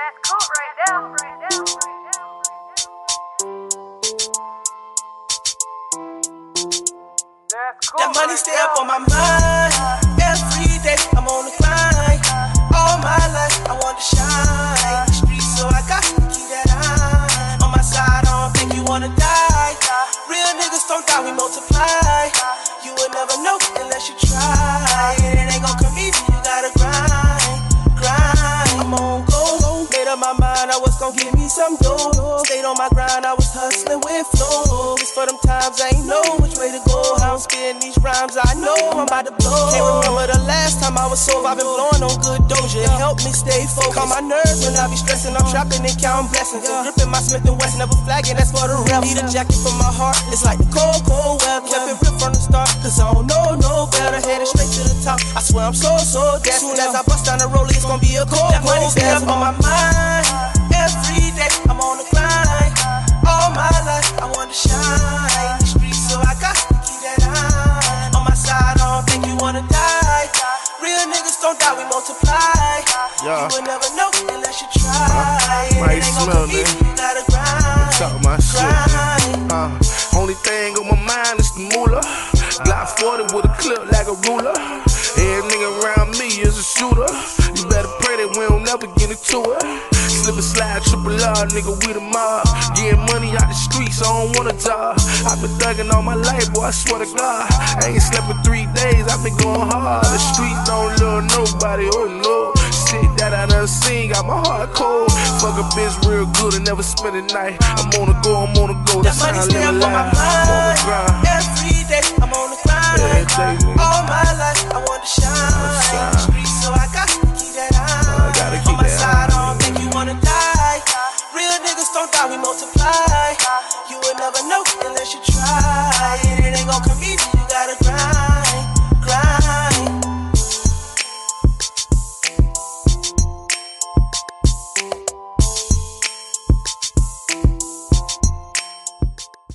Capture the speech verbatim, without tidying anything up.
That's cool right there. Right there. That money stay up on my mind. Every day I'm on the grind. All my life I want to shine. The streets, so I got to keep that eye on my side. I don't think you wanna die. Real niggas don't die, we multiply. You will never know unless you try. It ain't gon' come easy, you gotta grind, grind. I'm on go, made up my mind I was gon' give me some dough. Stayed on my grind, I was hustling with flow. It's for them times I ain't know which way to go. How I'm spitting these rhymes, I know I'm about to blow. Can't remember the last time I was sober. I've been blowing on good doja. It helped me stay focused. Calm my nerves when I be stressing. I'm trapping and counting blessings. I'm gripping my Smith and West, never flagging. That's for the rep. Need a jacket for my heart. It's like the cold, cold weather. Kept it real from the start, cause I don't know no better. Headed straight to the top. I swear I'm so, so dead. Soon as I bust down the roller, it's gonna be a cold, that money stay up on my mind. Every day I'm on the grind. All my life I want to shine. The streets, so I got to keep that eye on my side. I don't think you wanna die. Real niggas don't die, we multiply. Yeah. You will never know unless you try. Uh, might it ain't smell, gon' come man. easy, you gotta grind. Talk my shit, grind. man. Uh, only thing on my mind is the moolah. Block forty with a clip like a ruler. Every nigga around me is a shooter. You better pray that we don't never get into it. Slip and slide, triple R, nigga, we the mob. Getting money out the streets, I don't want a job. I've been thugging all my life, boy, I swear to God. I ain't slept in three days, I've been going hard. The streets don't love nobody, oh no. Shit that I done seen, got my heart cold. Fuck a bitch real good and never spend a night. I'm on the go, I'm on the go, that's how I live a life. I'm on the grind. Every day I'm on the grind. Every day, nigga. All my life I want to shine. shine. The streets, so I got to keep that eye I gotta keep on my that side. eye. I don't think you wanna die. Real niggas don't die, we multiply.